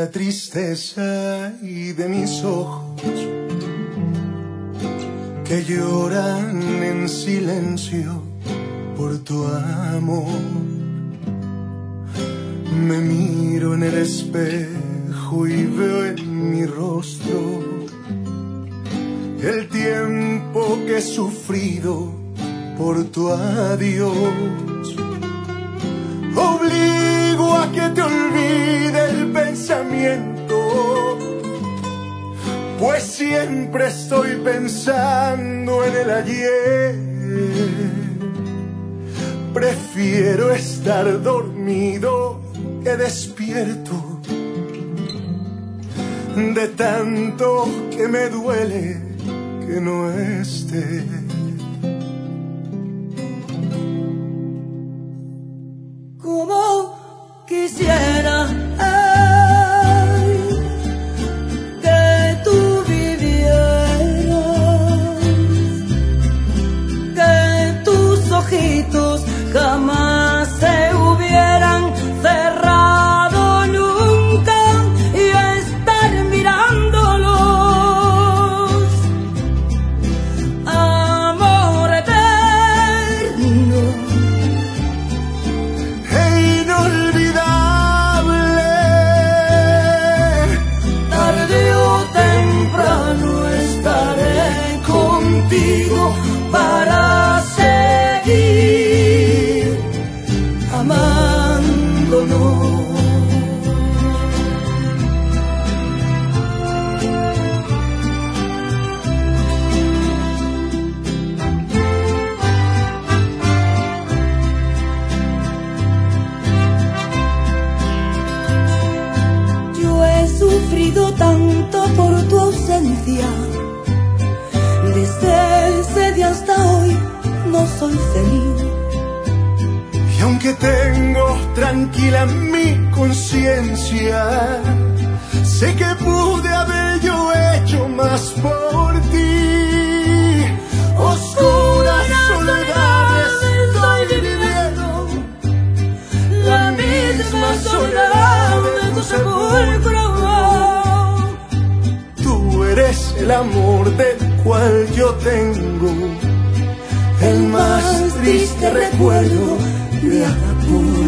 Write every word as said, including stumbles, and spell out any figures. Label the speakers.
Speaker 1: la tristeza y de mis ojos que lloran en silencio por tu amor. Me miro en el espejo y veo en mi rostro el tiempo que he sufrido por tu adiós. Obligo a que te olvide el pensamiento, pues siempre estoy pensando en el ayer. Prefiero estar dormido que despierto, de tanto que me duele que no esté.
Speaker 2: Como quisiera ay, que tú vivieras, que tus ojitos jamás se hubieran cerrado nunca y estar mirándolos. Amor eterno
Speaker 1: e inolvidable,
Speaker 2: tarde o temprano estaré contigo para seguir amándonos. Yo he sufrido tanto por tu ausencia, desde ese día hasta hoy no soy feliz.
Speaker 1: y aunque tengo tranquila mi conciencia, sé que pude haber yo hecho más por ti. Oscuras soledades estoy viviendo,
Speaker 2: La misma soledad de tu sepulcro.
Speaker 1: tú eres el amor del cual yo tengo el más triste recuerdo de Acapulco.